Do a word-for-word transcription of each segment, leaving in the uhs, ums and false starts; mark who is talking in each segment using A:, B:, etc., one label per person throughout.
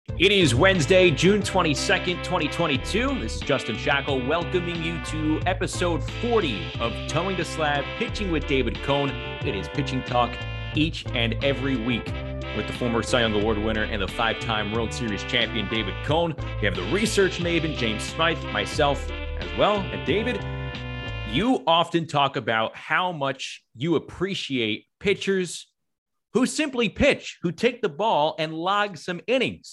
A: It is Wednesday, June twenty-second, twenty twenty-two. This is Justin Shackle welcoming you to episode forty of Towing the Slab, Pitching with David Cone. It is pitching talk each and every week with the former Cy Young Award winner and the five-time World Series champion, David Cone. We have the research maven, James Smythe, myself as well. And David, you often talk about how much you appreciate pitchers who simply pitch, who take the ball and log some innings.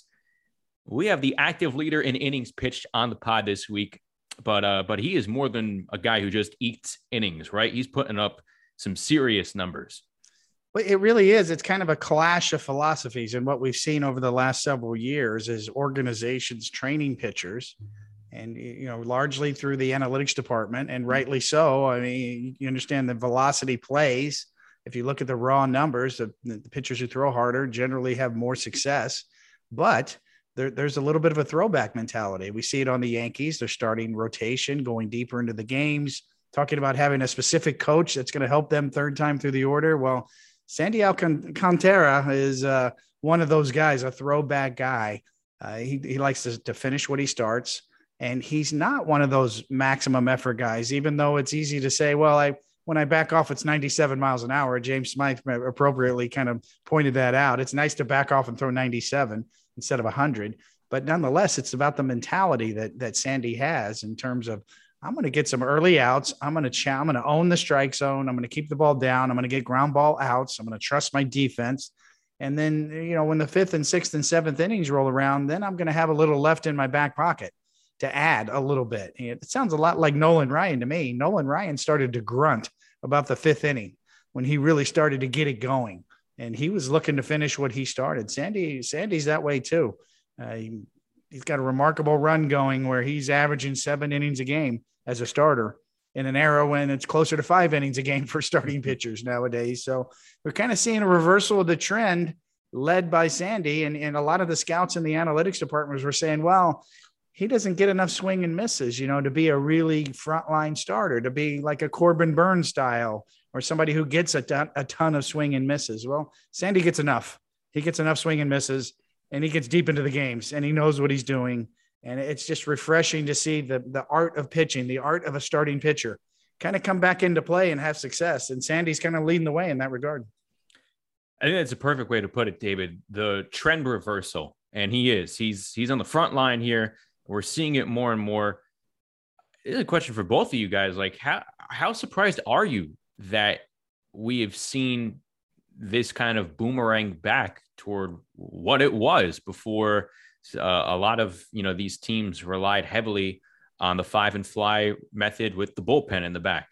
A: We have the active leader in innings pitched on the pod this week, but uh, but he is more than a guy who just eats innings, right? He's putting up some serious numbers.
B: Well, it really is. It's kind of a clash of philosophies. And what we've seen over the last several years is organizations training pitchers, and, you know, largely through the analytics department, and rightly so. I mean, you understand the velocity plays. If you look at the raw numbers, the, the pitchers who throw harder generally have more success, but There, there's a little bit of a throwback mentality. We see it on the Yankees. They're starting rotation, going deeper into the games, talking about having a specific coach that's going to help them third time through the order. Well, Sandy Alcantara is uh, one of those guys, a throwback guy. Uh, he, he likes to, to finish what he starts, and he's not one of those maximum effort guys, even though it's easy to say, well, I when I back off, it's ninety-seven miles an hour. James Smythe appropriately kind of pointed that out. It's nice to back off and throw ninety-seven instead of one hundred. But nonetheless, it's about the mentality that that Sandy has in terms of, I'm going to get some early outs. I'm going to ch- I'm going to own the strike zone. I'm going to keep the ball down. I'm going to get ground ball outs. I'm going to trust my defense. And then, you know, when the fifth and sixth and seventh innings roll around, then I'm going to have a little left in my back pocket to add a little bit. It sounds a lot like Nolan Ryan to me. Nolan Ryan started to grunt about the fifth inning when he really started to get it going. And he was looking to finish what he started. Sandy, Sandy's that way too. Uh, he, he's got a remarkable run going where he's averaging seven innings a game as a starter in an era when it's closer to five innings a game for starting pitchers nowadays. So we're kind of seeing a reversal of the trend led by Sandy. And, and a lot of the scouts in the analytics departments were saying, well, he doesn't get enough swing and misses, you know, to be a really frontline starter, to be like a Corbin Burns style, or somebody who gets a ton, a ton of swing and misses. Well, Sandy gets enough. He gets enough swing and misses, and he gets deep into the games, and he knows what he's doing. And it's just refreshing to see the, the art of pitching, the art of a starting pitcher kind of come back into play and have success. And Sandy's kind of leading the way in that regard.
A: I think that's a perfect way to put it, David. The trend reversal, and he is. He's he's on the front line here. We're seeing it more and more. It's a question for both of you guys. Like, how how surprised are you that we have seen this kind of boomerang back toward what it was before? Uh, a lot of, you know, these teams relied heavily on the five and fly method with the bullpen in the back.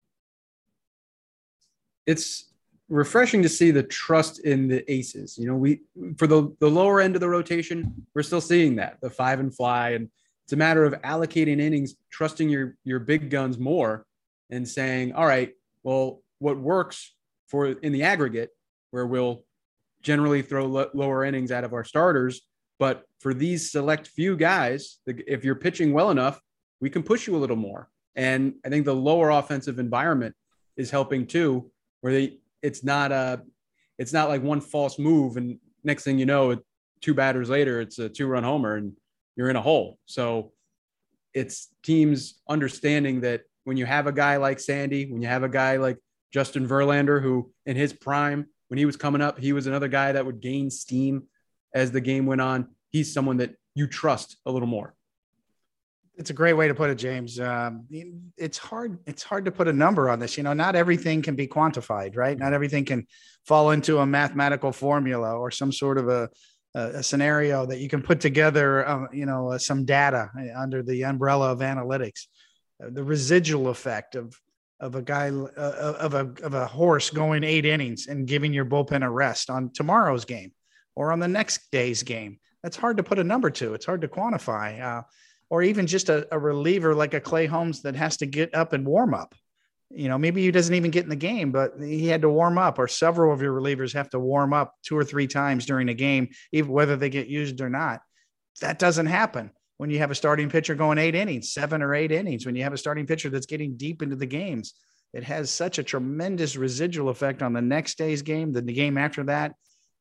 C: It's refreshing to see the trust in the aces. You know, we, for the, the lower end of the rotation, we're still seeing that, the five and fly. And it's a matter of allocating innings, trusting your, your big guns more and saying, all right, well, what works for in the aggregate, where we'll generally throw lo- lower innings out of our starters, but for these select few guys, if you're pitching well enough, we can push you a little more. And I think the lower offensive environment is helping too, where they, it's not a, it's not like one false move, and next thing you know, two batters later, it's a two-run homer and you're in a hole. So it's teams understanding that when you have a guy like Sandy, when you have a guy like Justin Verlander, who in his prime, when he was coming up, he was another guy that would gain steam as the game went on. He's someone that you trust a little more.
B: It's a great way to put it, James. Um, it's hard. It's hard to put a number on this. You know, not everything can be quantified, right? Not everything can fall into a mathematical formula or some sort of a, a scenario that you can put together, uh, you know, uh, some data under the umbrella of analytics. Uh, the residual effect of of a guy, uh, of a of a horse going eight innings and giving your bullpen a rest on tomorrow's game or on the next day's game. That's hard to put a number to. It's hard to quantify. Uh, or even just a, a reliever like a Clay Holmes that has to get up and warm up. You know, maybe he doesn't even get in the game, but he had to warm up, or several of your relievers have to warm up two or three times during a game, even whether they get used or not. That doesn't happen when you have a starting pitcher going eight innings, seven or eight innings, when you have a starting pitcher that's getting deep into the games. It has such a tremendous residual effect on the next day's game, then the game after that.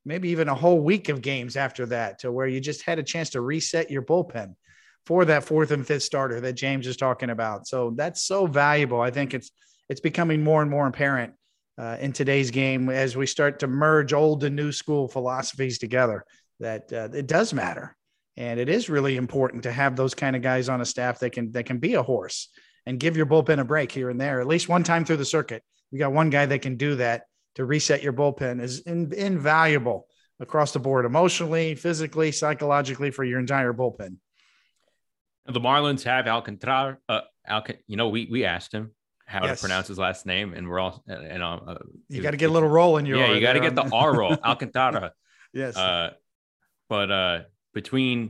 B: maybe even a whole week of games after that, to where you just had a chance to reset your bullpen for that fourth and fifth starter that James is talking about. So that's so valuable. I think it's it's becoming more and more apparent uh, in today's game as we start to merge old and new school philosophies together, that uh, it does matter. And it is really important to have those kind of guys on a staff that can that can be a horse and give your bullpen a break here and there, at least one time through the circuit. You got one guy that can do that to reset your bullpen is in, invaluable across the board, emotionally, physically, psychologically, for your entire bullpen.
A: The Marlins have Alcantara. Uh, Alca- you know, we we asked him how
B: yes.
A: to pronounce his last name, and we're all, and uh, uh,
B: you got to get a little roll in your
A: yeah, you got to get the
B: the
A: R roll, Alcantara.
B: Yes,
A: uh, but uh, between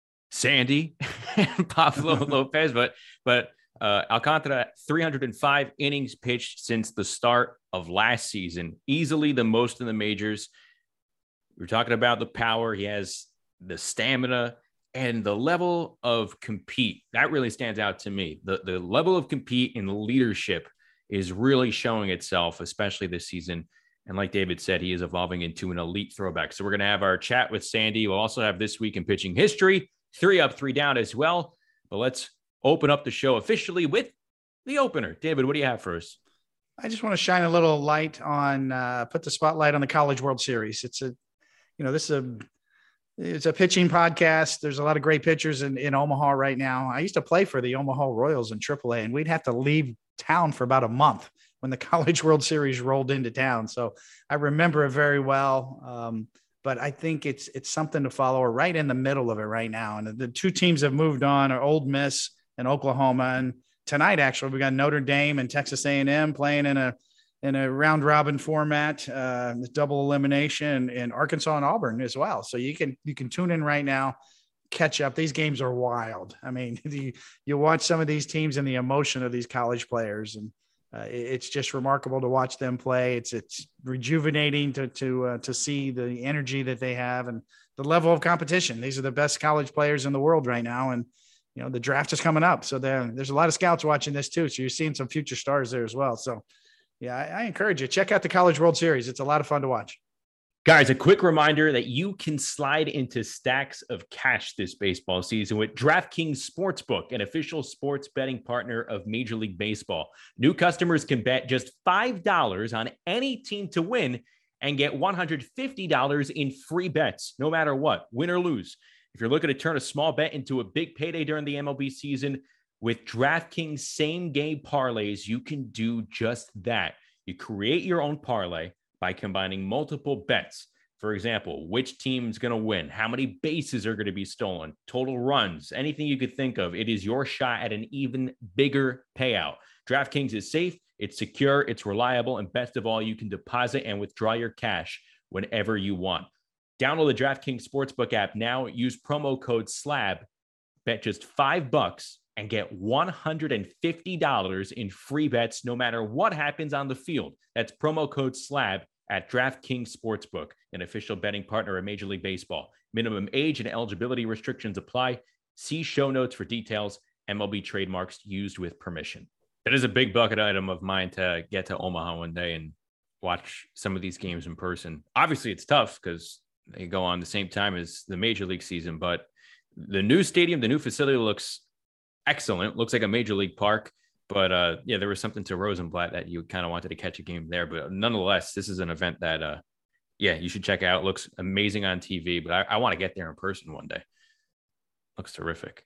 A: Sandy and Pablo Lopez, but but uh, Alcantara, three hundred five innings pitched since the start of last season, easily the most in the majors. We're talking about the power. He has the stamina and the level of compete. That really stands out to me. The, the level of compete and leadership is really showing itself, especially this season. And like David said, he is evolving into an elite throwback. So we're going to have our chat with Sandy. We'll also have This Week in Pitching History, three up, three down as well. But let's open up the show officially with the opener. David, what do you have for us?
B: I just want to shine a little light on, uh, put the spotlight on the College World Series. It's a, you know, this is a, it's a pitching podcast. There's a lot of great pitchers in, in Omaha right now. I used to play for the Omaha Royals in triple A, and we'd have to leave town for about a month when the College World Series rolled into town. So I remember it very well. Um, but I think it's, it's something to follow. We're right in the middle of it right now. And the two teams have moved on are Ole Miss and Oklahoma. And tonight, actually, we got Notre Dame and Texas A and M playing in a, in a round robin format, uh, double elimination, and Arkansas and Auburn as well. So you can, you can tune in right now, catch up. These games are wild. I mean, you, you watch some of these teams and the emotion of these college players, and uh, it's just remarkable to watch them play. It's, it's rejuvenating to, to, uh, to see the energy that they have and the level of competition. These are the best college players in the world right now. And, you know, the draft is coming up. So there, there's a lot of scouts watching this too. So you're seeing some future stars there as well. So yeah, I, I encourage you, check out the College World Series. It's a lot of fun to watch.
A: Guys, a quick reminder that you can slide into stacks of cash this baseball season with DraftKings Sportsbook, an official sports betting partner of Major League Baseball. New customers can bet just five dollars on any team to win and get one hundred fifty dollars in free bets, no matter what, win or lose. If you're looking to turn a small bet into a big payday during the M L B season, with DraftKings same-game parlays, you can do just that. You create your own parlay by combining multiple bets. For example, which team's going to win, how many bases are going to be stolen, total runs, anything you could think of. It is your shot at an even bigger payout. DraftKings is safe, it's secure, it's reliable, and best of all, you can deposit and withdraw your cash whenever you want. Download the DraftKings Sportsbook app now. Use promo code SLAB. Bet just five bucks and get one hundred fifty dollars in free bets no matter what happens on the field. That's promo code SLAB at DraftKings Sportsbook, an official betting partner of Major League Baseball. Minimum age and eligibility restrictions apply. See show notes for details. M L B trademarks used with permission. That is a big bucket item of mine to get to Omaha one day and watch some of these games in person. Obviously, it's tough because they go on the same time as the Major League season, but the new stadium, the new facility looks excellent. Looks like a Major League park, but uh, yeah, there was something to Rosenblatt that you kind of wanted to catch a game there. But nonetheless, this is an event that, uh, yeah, you should check out. Looks amazing on T V, but I, I want to get there in person one day. Looks terrific.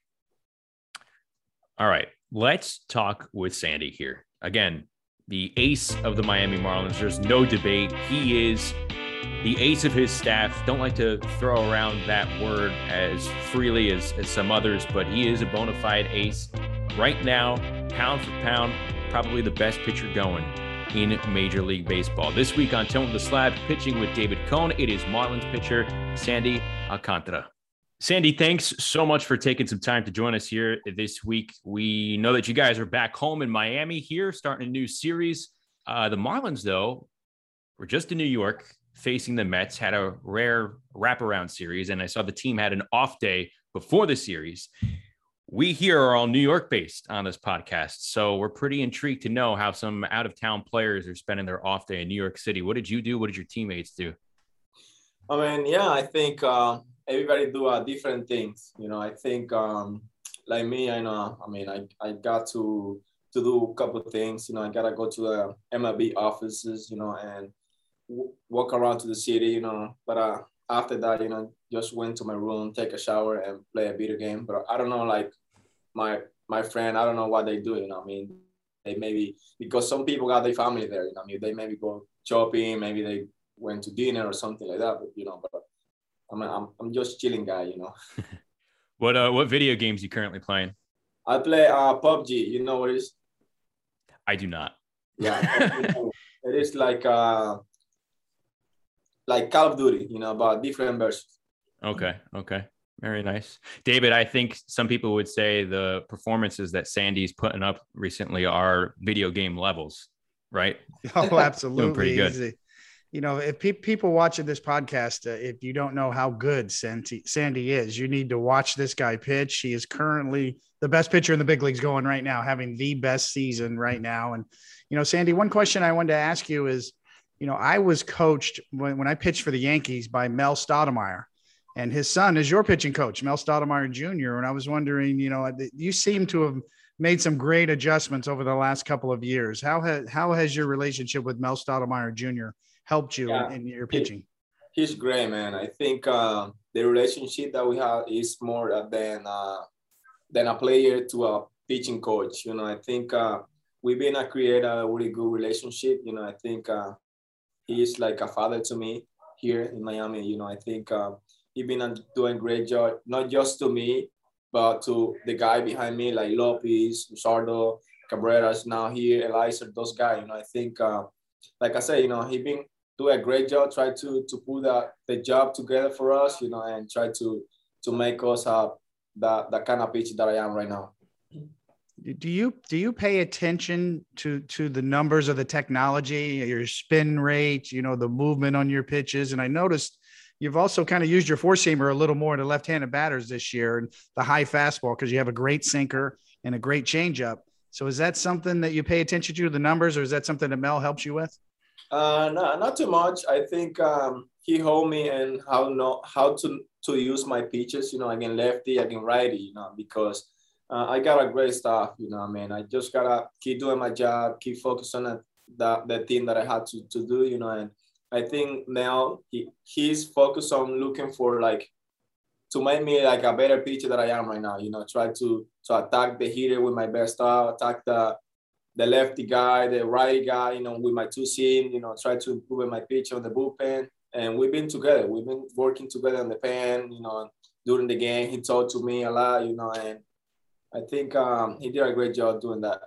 A: All right, let's talk with Sandy here. Again, the ace of the Miami Marlins. There's no debate. He is the ace of his staff. Don't like to throw around that word as freely as, as some others, but he is a bona fide ace. Right now, pound for pound, probably the best pitcher going in Major League Baseball. This week on Tone the Slab, pitching with David Cone, it is Marlins pitcher Sandy Alcantara. Sandy, thanks so much for taking some time to join us here this week. We know that you guys are back home in Miami here, starting a new series. Uh, the Marlins, though, were just in New York, facing the Mets, had a rare wraparound series, and I saw the team had an off day before the series. We here are all New York based on this podcast, so we're pretty intrigued to know how some out-of-town players are spending their off day in New York City. What did you do? What did your teammates do?
D: I mean, yeah, I think uh, everybody do uh, different things. You know, I think um, like me, I know. I mean, I, I got to to do a couple of things. You know, I gotta go to the M L B offices. You know, and w- walk around to the city. You know, but uh, after that, you know, just went to my room, take a shower, and play a video game. But I don't know, like my my friend, I don't know what they do. You know, I mean, they maybe because some people got their family there. You know, I mean, they maybe go shopping, maybe they went to dinner or something like that. But you know, but I'm I'm I'm just chilling guy, you know.
A: What uh what video games you currently playing?
D: I play uh P U B G. You know what it is?
A: I do not.
D: Yeah, it is like uh like Call of Duty, you know, about different versions.
A: Okay. Okay. Very nice. David, I think some people would say the performances that Sandy's putting up recently are video game levels, right?
B: Oh, absolutely.
A: Doing pretty good.
B: Easy. You know, if pe- people watching this podcast, uh, if you don't know how good Sandy, Sandy is, you need to watch this guy pitch. He is currently the best pitcher in the big leagues going right now, having the best season right now. And, you know, Sandy, one question I wanted to ask you is, you know, I was coached when, when I pitched for the Yankees by Mel Stoudemire, and his son is your pitching coach, Mel Stoudemire Junior And I was wondering, you know, you seem to have made some great adjustments over the last couple of years. How has, how has your relationship with Mel Stoudemire Junior helped you
D: Yeah,
B: in, in your pitching?
D: he, he's great, man. I think uh, the relationship that we have is more uh, than uh, than a player to a pitching coach. You know, I think uh, we've been a create a really good relationship. You know, I think uh, he's like a father to me here in Miami. You know, I think uh, he's been uh, doing a great job, not just to me, but to the guy behind me, like Lopez, Sardo, Cabrera's now here, Eliza, those guys. You know, I think, uh, like I said, you know, he been doing a great job, try to to put the, the job together for us, you know, and try to to make us have the, the kind of pitch that I am right now.
B: Do you do you pay attention to to the numbers of the technology, your spin rate, you know, the movement on your pitches? And I noticed you've also kind of used your four seamer a little more to left-handed batters this year, and the high fastball, because you have a great sinker and a great changeup. So is that something that you pay attention to, the numbers, or is that something that Mel helps you with?
D: Uh, no, not too much. I think um, he told me and how know how to to use my pitches. You know, again lefty, again righty. You know, because uh, I got a great staff. You know, I mean, I just gotta keep doing my job, keep focusing on the the thing that I had to to do. You know, and I think now he he's focused on looking for like to make me like a better pitcher that I am right now. You know, try to to attack the hitter with my best style, attack the the lefty guy, the righty guy, you know, with my two seam, you know, try to improve my pitch on the bullpen. And we've been together. We've been working together on the pen, you know, during the game. He talked to me a lot, you know, and I think um, he did a great job doing that.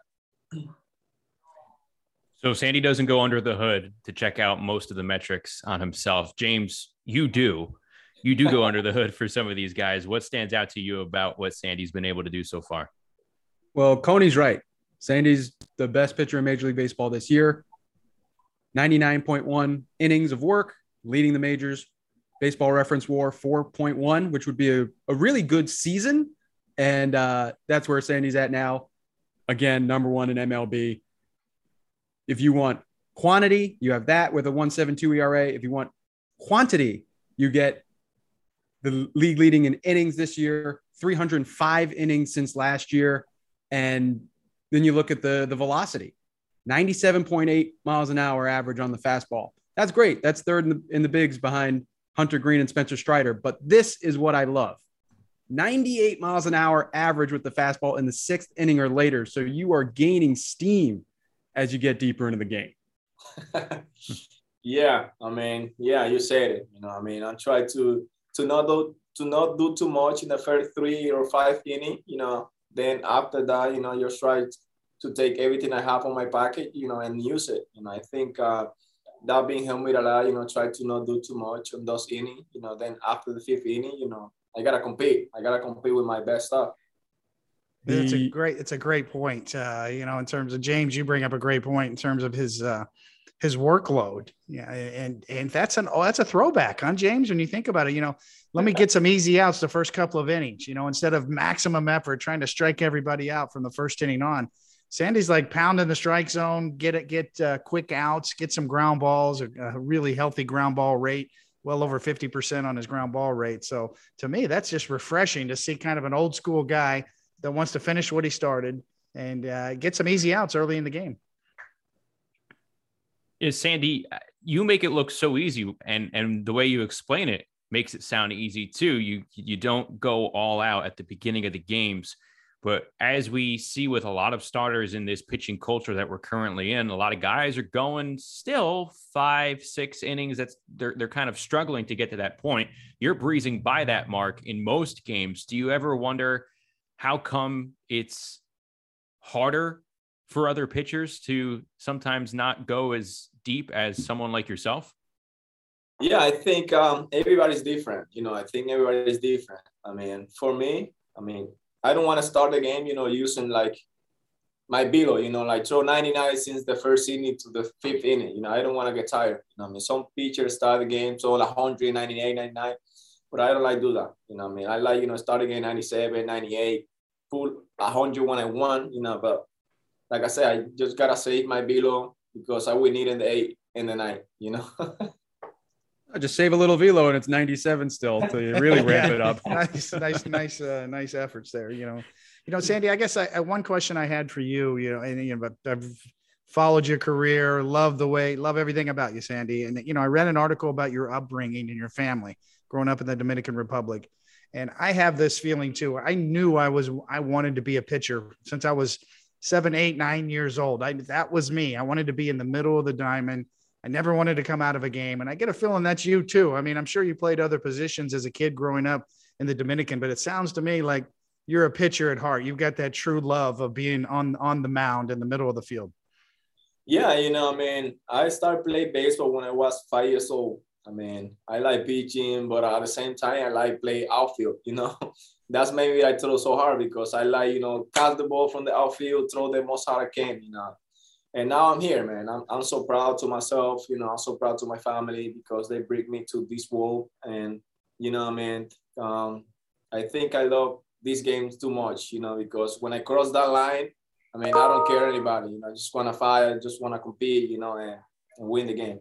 A: So Sandy doesn't go under the hood to check out most of the metrics on himself. James, you do. You do go under the hood for some of these guys. What stands out to you about what Sandy's been able to do so far?
C: Well, Coney's right. Sandy's the best pitcher in Major League Baseball this year. ninety-nine point one innings of work, leading the majors. Baseball Reference WAR four point one, which would be a, a really good season. And uh, that's where Sandy's at now. Again, number one in M L B. If you want quantity, you have that with a one point seven two E R A. If you want quantity, you get the league leading in innings this year, three hundred five innings since last year. And then you look at the, the velocity, ninety-seven point eight miles an hour average on the fastball. That's great. That's third in the, in the bigs behind Hunter Green and Spencer Strider. But this is what I love. ninety-eight miles an hour average with the fastball in the sixth inning or later. So you are gaining steam as you get deeper into the game.
D: Yeah, I mean, yeah, you said it. You know, I mean, I try to to not do to not do too much in the first three or five inning. You know, then after that, you know, just try to take everything I have on my pocket, you know, and use it. You know, I think uh, that being helped me a lot. You know, try to not do too much on those innings. You know, then after the fifth inning, you know, I gotta compete. I gotta compete with my best stuff.
B: It's a great, it's a great point. Uh, you know, in terms of James, you bring up a great point in terms of his, uh, his workload. Yeah. And, and that's an, oh, that's a throwback, huh, James? When you think about it, you know, let me get some easy outs the first couple of innings, you know, instead of maximum effort, trying to strike everybody out from the first inning on. Sandy's like pounding the strike zone, get it, get uh, quick outs, get some ground balls, a, a really healthy ground ball rate. well over fifty percent on his ground ball rate. So to me, that's just refreshing to see kind of an old school guy that wants to finish what he started and uh, get some easy outs early in the game.
A: Is Sandy, you make it look so easy, and and the way you explain it makes it sound easy too. You you don't go all out at the beginning of the games, but as we see with a lot of starters in this pitching culture that we're currently in, a lot of guys are going still five, six innings. That's they're they're kind of struggling to get to that point. You're breezing by that mark in most games. Do you ever wonder how come it's harder for other pitchers to sometimes not go as deep as someone like yourself?
D: Yeah, I think um, everybody's different. You know, I think everybody's different. I mean, for me, I mean, I don't want to start the game, you know, using like my below, you know, like throw ninety-nine since the first inning to the fifth inning. You know, I don't want to get tired. You know, I mean, some pitchers start the game, so like one hundred, ninety-eight, ninety-nine, but I don't like do that. You know, I mean, I like, you know, start the game ninety-seven, ninety-eight, pull one hundred when I won, you know, but like I said, I just got to save my below because I will need in the eight in the nine, you know.
C: I just save a little velo and it's ninety-seven still until you really ramp it up.
B: nice, nice, nice, uh, nice efforts there. You know, you know, Sandy, I guess I, I, one question I had for you, you know, and, you know, but I've followed your career, love the way, love everything about you, Sandy. And, you know, I read an article about your upbringing and your family growing up in the Dominican Republic. And I have this feeling too. I knew I was, I wanted to be a pitcher since I was seven, eight, nine years old. I, that was me. I wanted to be in the middle of the diamond. I never wanted to come out of a game. And I get a feeling that's you too. I mean, I'm sure you played other positions as a kid growing up in the Dominican, but it sounds to me like you're a pitcher at heart. You've got that true love of being on, on the mound in the middle of the field.
D: Yeah. You know, I mean, I started playing baseball when I was five years old. I mean, I like pitching, but at the same time, I like play outfield, you know. That's maybe I throw so hard because I like, you know, catch the ball from the outfield, throw the most hard I can, you know. And now I'm here, man. I'm, I'm so proud to myself, you know, I'm so proud to my family because they bring me to this world. And, you know, I mean, um, I think I love these games too much, you know, because when I cross that line, I mean, I don't care anybody, you know, I just want to fight, I just want to compete, you know, and, and win the game.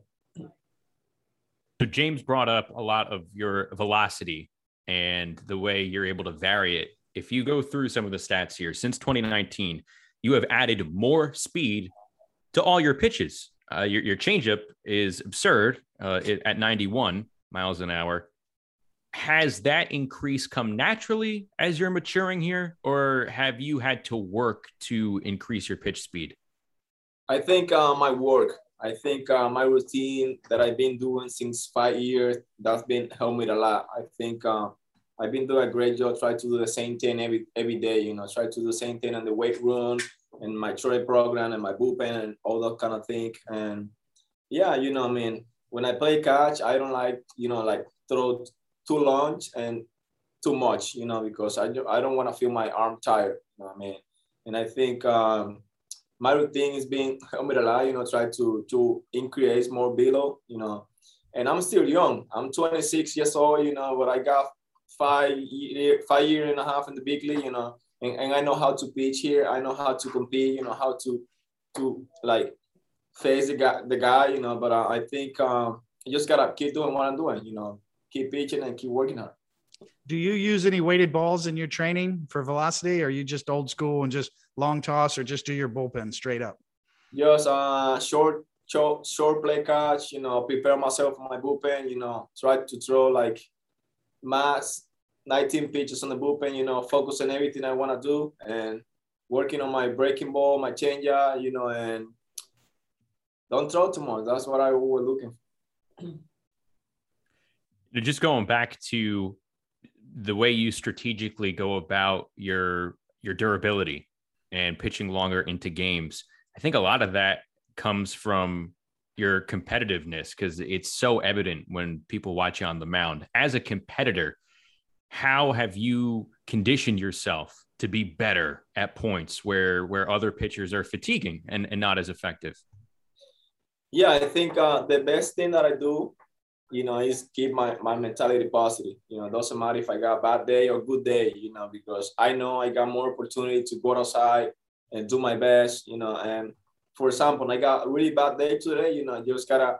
A: So James brought up a lot of your velocity and the way you're able to vary it. If you go through some of the stats here, since twenty nineteen, you have added more speed to all your pitches. Uh, your, your changeup is absurd uh, it, at ninety-one miles an hour. Has that increase come naturally as you're maturing here, or have you had to work to increase your pitch speed?
D: I think uh, my work, I think uh, my routine that I've been doing since five years, that's been helped me a lot. I think uh, I've been doing a great job, try to do the same thing every every day, you know, try to do the same thing in the weight room and my trade program and my bullpen and all that kind of thing. And yeah, you know, I mean, when I play catch, I don't like, you know, like throw too long and too much, you know, because I, do, I don't want to feel my arm tired, you know what I mean? And I think um, my routine is being helped me a lot, you know, try to, to increase more below, you know, and I'm still young. I'm twenty-six years old, you know, but I got five year, five year and a half in the big league, you know, and, and I know how to pitch here. I know how to compete, you know, how to, to like face the guy, the guy, you know, but uh, I think um, you just gotta keep doing what I'm doing, you know, keep pitching and keep working hard.
B: Do you use any weighted balls in your training for velocity? Or are you just old school and just long toss, or just do your bullpen straight up?
D: Just uh, short, short, short play catch, you know, prepare myself for my bullpen, you know, try to throw like max nineteen pitches on the bullpen, you know, focus on everything I want to do and working on my breaking ball, my changeup, you know, and don't throw too much. That's what I was looking for.
A: Just going back to the way you strategically go about your your durability and pitching longer into games, I think a lot of that comes from your competitiveness, because it's so evident when people watch you on the mound. As a competitor, how have you conditioned yourself to be better at points where where other pitchers are fatiguing and, and not as effective?
D: Yeah, I think uh, the best thing that I do, you know, is keep my, my mentality positive. You know, it doesn't matter if I got a bad day or good day, you know, because I know I got more opportunity to go outside and do my best, you know. And for example, I got a really bad day today, you know, I just gotta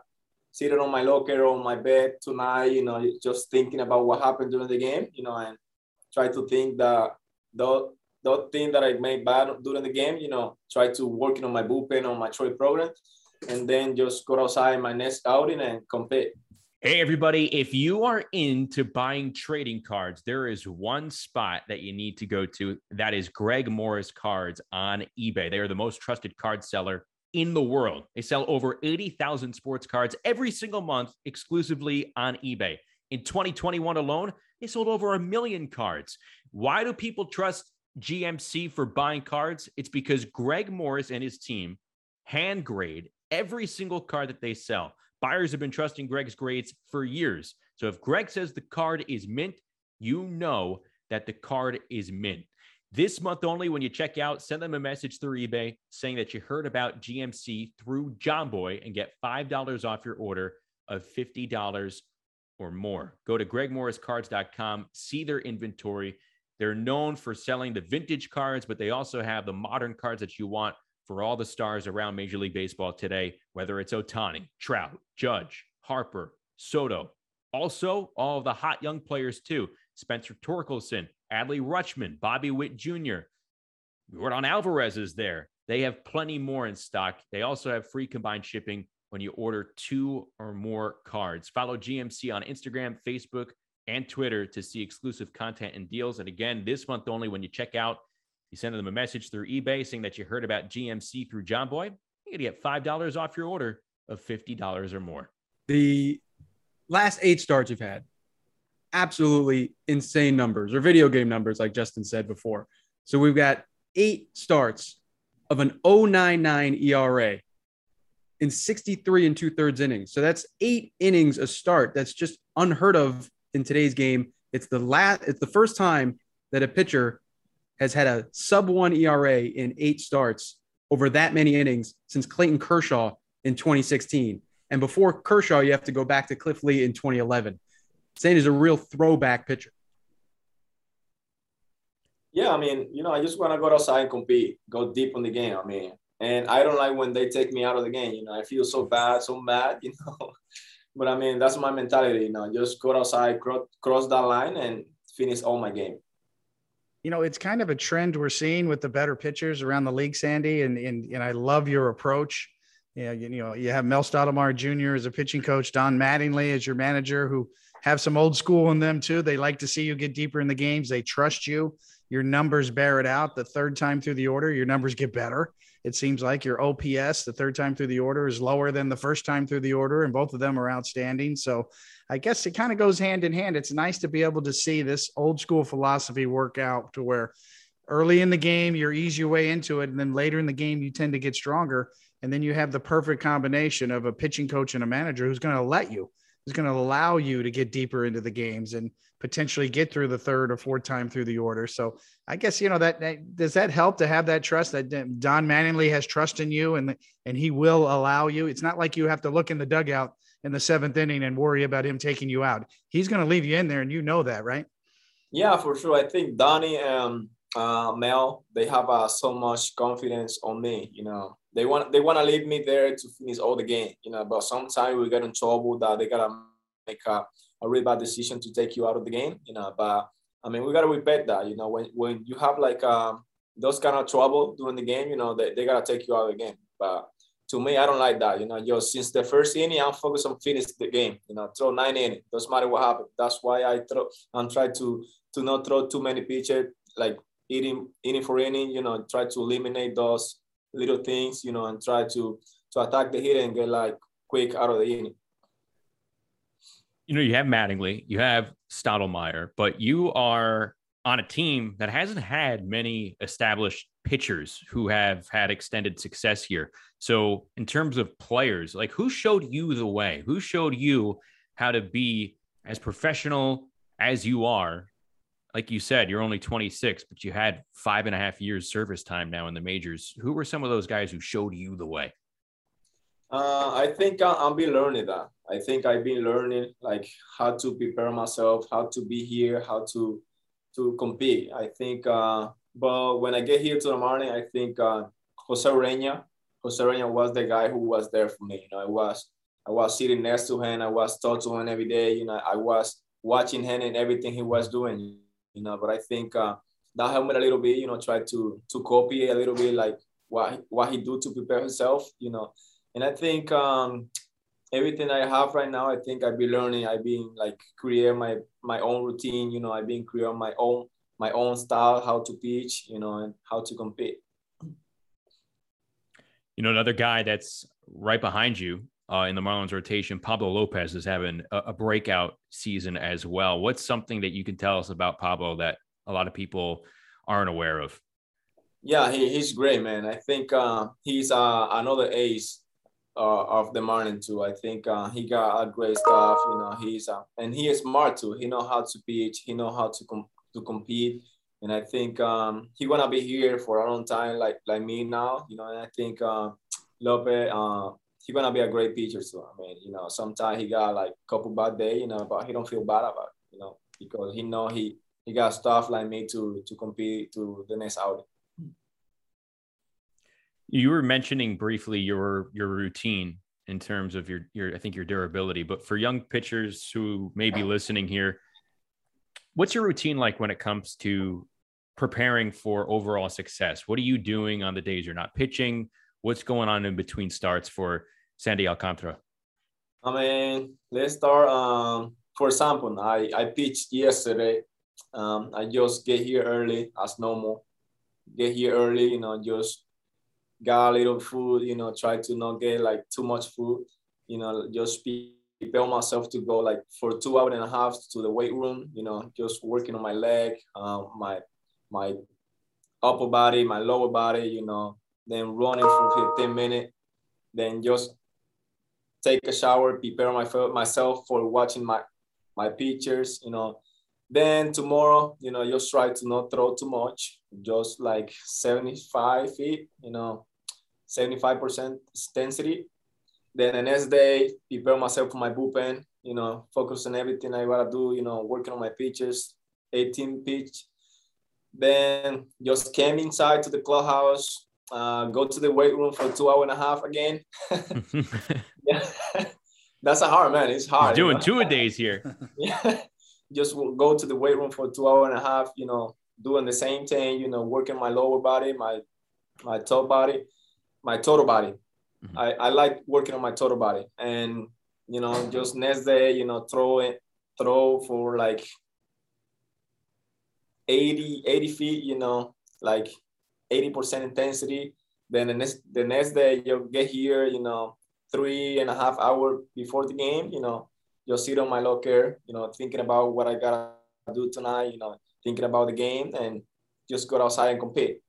D: sitting on my locker or on my bed tonight, you know, just thinking about what happened during the game, you know, and try to think that the the thing that I made bad during the game, you know, try to working on my bullpen, on my trade program, and then just go outside my next outing and compete.
A: Hey, everybody, if you are into buying trading cards, there is one spot that you need to go to. That is Greg Morris Cards on eBay. They are the most trusted card seller in the world. They sell over eighty thousand sports cards every single month exclusively on eBay. In twenty twenty-one alone, they sold over a million cards. Why do people trust G M C for buying cards? It's because Greg Morris and his team hand grade every single card that they sell. Buyers have been trusting Greg's grades for years. So if Greg says the card is mint, you know that the card is mint. This month only, when you check out, send them a message through eBay saying that you heard about G M C through John Boy and get five dollars off your order of fifty dollars or more. Go to greg morris cards dot com, see their inventory. They're known for selling the vintage cards, but they also have the modern cards that you want for all the stars around Major League Baseball today, whether it's Ohtani, Trout, Judge, Harper, Soto. Also, all of the hot young players too. Spencer Torkelson, Adley Rutschman, Bobby Witt Junior Jordan Alvarez is there. They have plenty more in stock. They also have free combined shipping when you order two or more cards. Follow G M C on Instagram, Facebook, and Twitter to see exclusive content and deals. And again, this month only, when you check out, you send them a message through eBay saying that you heard about G M C through John Boy, you're going to get five dollars off your order of fifty dollars or more.
C: The last eight starts you've had, absolutely insane numbers, or video game numbers, like Justin said before. So we've got eight starts of an point oh nine nine E R A in sixty-three and two-thirds innings. So that's eight innings a start. That's just unheard of in today's game. It's the last, it's the first time that a pitcher has had a sub one E R A in eight starts over that many innings since Clayton Kershaw in twenty sixteen. And before Kershaw, you have to go back to Cliff Lee in twenty eleven. Saying is a real throwback pitcher.
D: Yeah, I mean, you know, I just want to go outside and compete, go deep on the game. I mean, and I don't like when they take me out of the game. You know, I feel so bad, so mad, you know. But I mean, that's my mentality, you know, just go outside, cross, cross that line and finish all my game.
B: You know, it's kind of a trend we're seeing with the better pitchers around the league, Sandy, and and, and I love your approach. Yeah, you, you know, you have Mel Stottlemyre Junior as a pitching coach, Don Mattingly as your manager, who have some old school in them too. They like to see you get deeper in the games. They trust you. Your numbers bear it out. The third time through the order, your numbers get better. It seems like your O P S, the third time through the order, is lower than the first time through the order, and both of them are outstanding. So I guess it kind of goes hand in hand. It's nice to be able to see this old school philosophy work out to where early in the game, you're ease your way into it. And then later in the game, you tend to get stronger. And then you have the perfect combination of a pitching coach and a manager who's going to let you, who's going to allow you to get deeper into the games and potentially get through the third or fourth time through the order. So I guess, you know, that, that does that help to have that trust that Don Mattingly has trust in you, and, and he will allow you. It's not like you have to look in the dugout in the seventh inning and worry about him taking you out. He's going to leave you in there, and you know that, right?
D: Yeah, for sure. I think Donnie and uh, Mel, they have uh, so much confidence on me, you know. They want they want to leave me there to finish all the game, you know, but sometimes we get in trouble that they got to make a, a really bad decision to take you out of the game, you know, but I mean, we got to respect that, you know, when, when you have like um, those kind of trouble during the game, you know, they, they got to take you out of the game. But to me, I don't like that, you know, just since the first inning, I'm focused on finish the game, you know, throw nine innings, doesn't matter what happens. That's why I throw, I'm trying to, to not throw too many pitches, like eating, inning for inning, you know, try to eliminate those little things, you know, and try to to attack the hitter and get like quick out of the inning.
A: You know, you have Mattingly, you have Stottlemyre, but you are on a team that hasn't had many established pitchers who have had extended success here. So in terms of players, like who showed you the way? Who showed you how to be as professional as you are? Like you said, you're only twenty-six, but you had five and a half years service time now in the majors. Who were some of those guys who showed you the way?
D: Uh, I think I, I've been learning that. I think I've been learning like how to prepare myself, how to be here, how to to compete. I think, uh, but when I get here to the morning, I think uh, Jose Ureña, Jose Ureña was the guy who was there for me. You know, it was I was sitting next to him. I was talking to him every day. You know, I was watching him and everything he was doing. You know, but I think uh, that helped me a little bit. You know, try to to copy a little bit like what what he do to prepare himself. You know, and I think um, everything I have right now, I think I've been learning. I've been like create my my own routine. You know, I've been creating my own my own style, how to pitch. You know, and how to compete.
A: You know, another guy that's right behind you uh, in the Marlins rotation, Pablo Lopez, is having a, a breakout season as well. What's something that you can tell us about Pablo that a lot of people aren't aware of?
D: Yeah, he, he's great, man. I think uh, he's uh, another ace uh, of the Marlins too. I think uh, he got a great stuff. You know, he's uh, and he is smart too. He know how to pitch. He know how to com- to compete. And I think um, he gonna be here for a long time, like like me now, you know. And I think uh, Lopez, uh, he gonna be a great pitcher too. I mean, you know, sometimes he got like a couple bad days, you know, but he don't feel bad about it, you know, because he know he he got stuff like me to to compete to the next outing.
A: You were mentioning briefly your your routine in terms of your your I think your durability, but for young pitchers who may be listening here, what's your routine like when it comes to preparing for overall success? What are you doing on the days you're not pitching? What's going on in between starts for Sandy Alcantara?
D: I mean, let's start. Um, for example, I, I pitched yesterday. Um, I just get here early as normal. Get here early, you know, just got a little food, you know, try to not get like too much food, you know, just be prepare myself to go like for two hours and a half to the weight room, you know, just working on my leg, um, my my upper body, my lower body, you know, then running for fifteen minutes, then just take a shower, prepare my, myself for watching my, my pictures, you know. Then tomorrow, you know, just try to not throw too much, just like seventy-five feet, you know, seventy-five percent intensity. Then the next day, prepare myself for my bullpen, you know, focus on everything I gotta do, you know, working on my pitches, eighteen pitch. Then just came inside to the clubhouse, uh, go to the weight room for two hours and a half again. Yeah, that's a hard, man. It's hard.
A: He's doing
D: you know?
A: two a days here.
D: Yeah, just go to the weight room for two hours and a half, you know, doing the same thing, you know, working my lower body, my my top body, my total body. Mm-hmm. I, I like working on my total body, and you know, just next day, you know, throw it, throw for like eighty, eighty feet, you know, like eighty percent intensity. Then the next the next day you'll get here, you know, three and a half hours before the game, you know, you'll sit on my locker, you know, thinking about what I gotta do tonight, you know, thinking about the game, and just go outside and compete.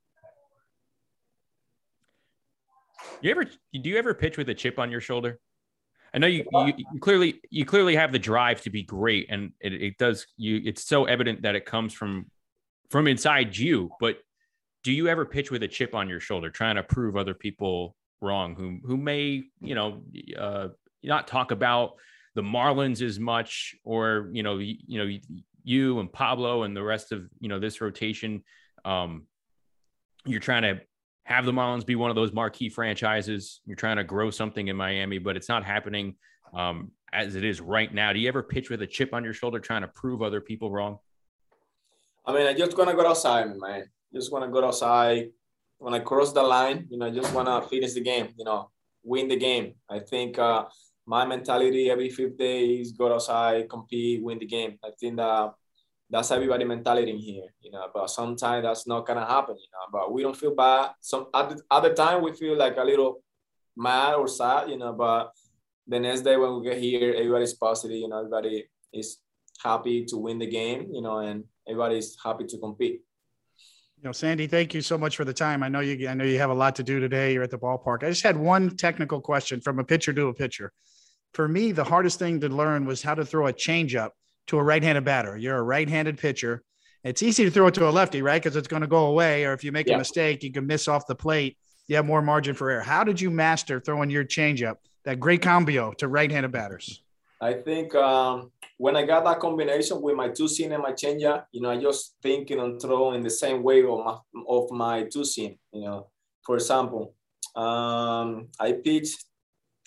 A: You ever do you ever pitch with a chip on your shoulder? I know you, you, you clearly you clearly have the drive to be great, and it, it does you. It's so evident that it comes from from inside you. But do you ever pitch with a chip on your shoulder, trying to prove other people wrong, who who may you know uh, not talk about the Marlins as much, or you know you, you know you and Pablo and the rest of you know this rotation, um, you're trying to have the Marlins be one of those marquee franchises. You're trying to grow something in Miami, but it's not happening um, as it is right now. Do you ever pitch with a chip on your shoulder, trying to prove other people wrong?
D: I mean, I just want to go outside, man. Just want to go outside. When I cross the line, you know, I just want to finish the game, you know, win the game. I think uh, my mentality every fifth day is go outside, compete, win the game. I think that that's everybody mentality in here, you know, but sometimes that's not gonna happen, you know, but we don't feel bad. Some at the, at the time we feel like a little mad or sad, you know, but the next day when we get here, everybody's positive, you know, everybody is happy to win the game, you know, and everybody's happy to compete.
B: You know, Sandy, thank you so much for the time. I know you, I know you have a lot to do today. You're at the ballpark. I just had one technical question from a pitcher to a pitcher. For me, the hardest thing to learn was how to throw a changeup to a right-handed batter. You're a right-handed pitcher. It's easy to throw it to a lefty, right? Because it's going to go away. Or if you make yeah. a mistake, you can miss off the plate. You have more margin for error. How did you master throwing your changeup, that great combo to right-handed batters?
D: I think um, when I got that combination with my two-seam and my changeup, you know, I just thinking on throwing the same way of my, of my two-seam, you know. For example, um, I pitched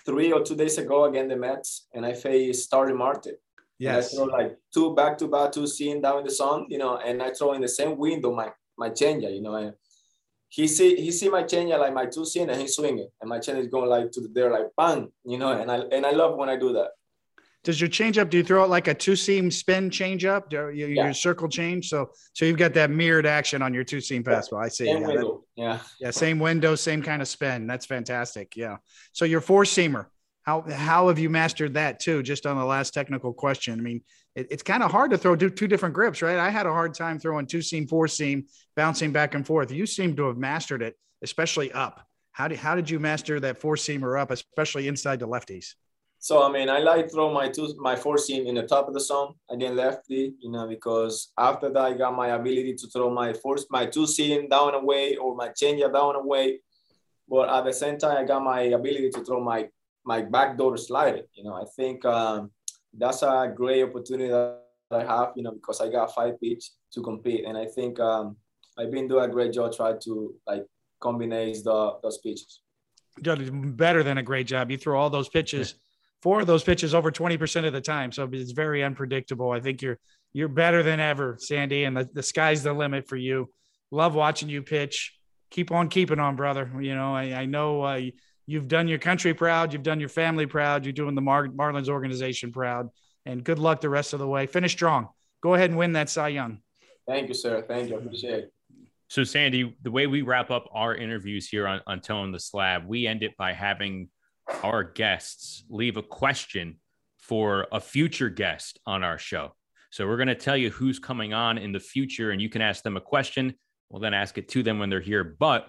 D: three or two days ago against the Mets, and I faced Starling Marte.
B: Yes.
D: And I throw like two back to back, two seam down in the sun, you know, and I throw in the same window my my changeup, you know, and he see he see my changeup like my two seam and he's swinging, and my changeup is going like to the there like bang, you know, and I and I love when I do that.
B: Does your changeup, do you throw it like a two seam spin changeup? Do you,
D: Yeah.
B: Your circle change? So, so you've got that mirrored action on your two seam fastball. I see.
D: Same
B: Yeah,
D: window.
B: that-
D: yeah.
B: yeah. Same window, same kind of spin. That's fantastic. Yeah. So your four seamer, how, how have you mastered that too? Just on the last technical question. I mean, it, it's kind of hard to throw two, two different grips, right? I had a hard time throwing two seam, four seam, bouncing back and forth. You seem to have mastered it, especially up. How did, how did you master that four seamer up, especially inside the lefties?
D: So I mean, I like throw my two, my four seam in the top of the zone again lefty, you know, because after that I got my ability to throw my four, my two seam down away or my changeup down away, but at the same time I got my ability to throw my my backdoor slider. You know, I think um, that's a great opportunity that I have, you know, because I got five pitch to compete, and I think um, I've been doing a great job trying to like combine the those pitches.
B: You did better than a great job. You throw all those pitches. Four of those pitches over twenty percent of the time. So it's very unpredictable. I think you're, you're better than ever, Sandy, and the, the sky's the limit for you. Love watching you pitch. Keep on keeping on, brother. You know, I, I know uh, you've done your country proud. You've done your family proud. You're doing the Mar- Marlins organization proud, and good luck the rest of the way. Finish strong. Go ahead and win that Cy Young.
D: Thank you, sir. Thank you. I appreciate it.
A: So Sandy, the way we wrap up our interviews here on, on Towing the Slab, we end it by having our guests leave a question for a future guest on our show. So we're going to tell you who's coming on in the future, and you can ask them a question. We'll then ask it to them when they're here. But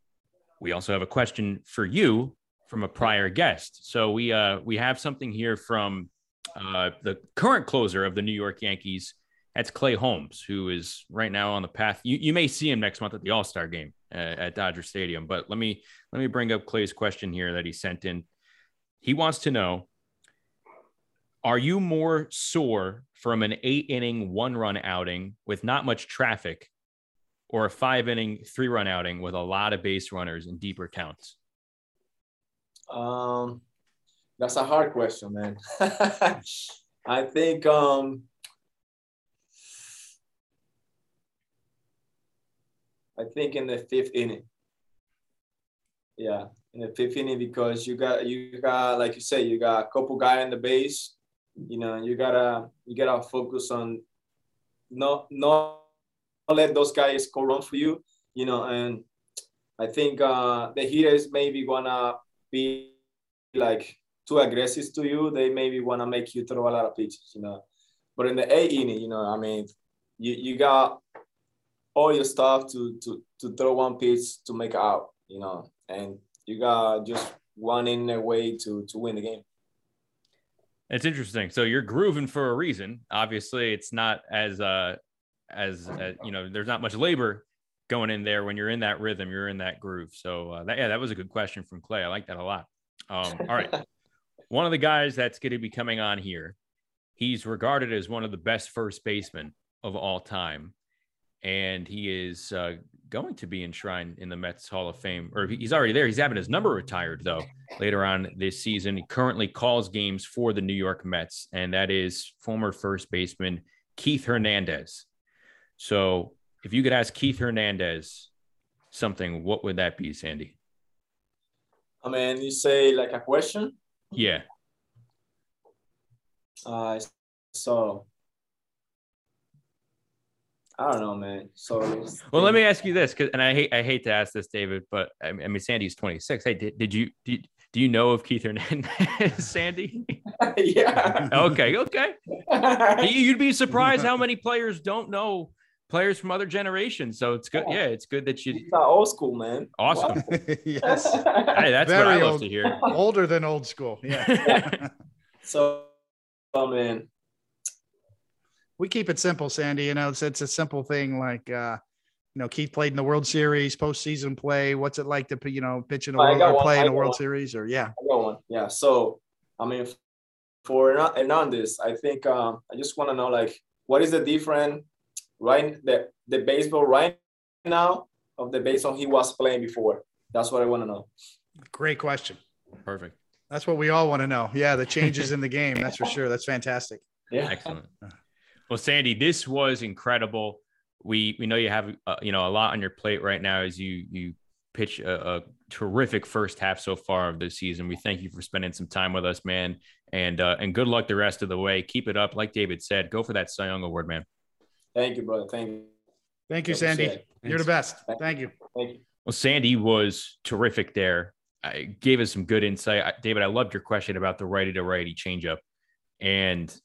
A: we also have a question for you from a prior guest. So we uh, we have something here from uh, the current closer of the New York Yankees. That's Clay Holmes, who is right now on the path. You, you may see him next month at the All-Star game uh, at Dodger Stadium. But let me let me bring up Clay's question here that he sent in. He wants to know, are you more sore from an eight-inning, one-run outing with not much traffic, or a five-inning, three-run outing with a lot of base runners and deeper counts?
D: Um, that's a hard question, man. I think um, I think in the fifth inning. Yeah, in the fifth inning, because you got you got like you say, you got a couple guys on the base. You know, you gotta you gotta focus on not not let those guys go run for you. You know, and I think uh, the hitters maybe wanna be like too aggressive to you. They maybe wanna make you throw a lot of pitches. You know, but in the eighth inning, you know, I mean, you you got all your stuff to to to throw one pitch to make it out. You know, and you got just one in a way to to win the game.
A: It's interesting. So you're grooving for a reason. Obviously, it's not as uh as uh, you know, there's not much labor going in there when you're in that rhythm, you're in that groove. So uh, that, yeah, that was a good question from Clay. I like that a lot. Um, all right. One of the guys that's going to be coming on here, he's regarded as one of the best first basemen of all time. And he is uh, going to be enshrined in the Mets Hall of Fame, or he's already there. He's having his number retired, though, later on this season. He currently calls games for the New York Mets, and that is former first baseman Keith Hernandez. So if you could ask Keith Hernandez something, what would that be, Sandy?
D: I mean, you say like a question?
A: Yeah.
D: Uh, so... I don't know, man. So
A: well, let me ask you this, because and I hate I hate to ask this, David, but I mean, Sandy's twenty-six. Hey, did, did you did, do you know of Keith Hernandez, Sandy?
D: Yeah.
A: Okay, okay. You'd be surprised how many players don't know players from other generations. So it's good. Yeah, it's good that you.
D: He's not old school, man.
A: Awesome.
B: Yes.
A: Hey, that's
B: Very
A: what I love
B: old,
A: to hear.
B: Older than old school. Yeah.
D: Yeah. So, oh man.
B: We keep it simple, Sandy. You know, it's, it's a simple thing. Like, uh, you know, Keith played in the World Series, postseason play. What's it like to, you know, pitch in a world, or play in a World one. Series? Or yeah,
D: I got one. Yeah. So, I mean, for Hernandez, I think um, I just want to know, like, what is the difference, right? The the baseball right now of the baseball he was playing before. That's what I want to know.
B: Great question.
A: Perfect.
B: That's what we all want to know. Yeah, the changes in the game. That's for sure. That's fantastic.
D: Yeah.
A: Excellent. Well, Sandy, this was incredible. We we know you have uh, you know a lot on your plate right now as you you pitch a, a terrific first half so far of this season. We thank you for spending some time with us, man, and uh, and good luck the rest of the way. Keep it up, like David said. Go for that Cy Young Award, man.
D: Thank you, brother. Thank you.
B: Thank you, Sandy. You're the best. Thank you.
D: Thank you.
A: Well, Sandy was terrific there. I gave us some good insight. I, David, I loved your question about the righty to righty changeup, and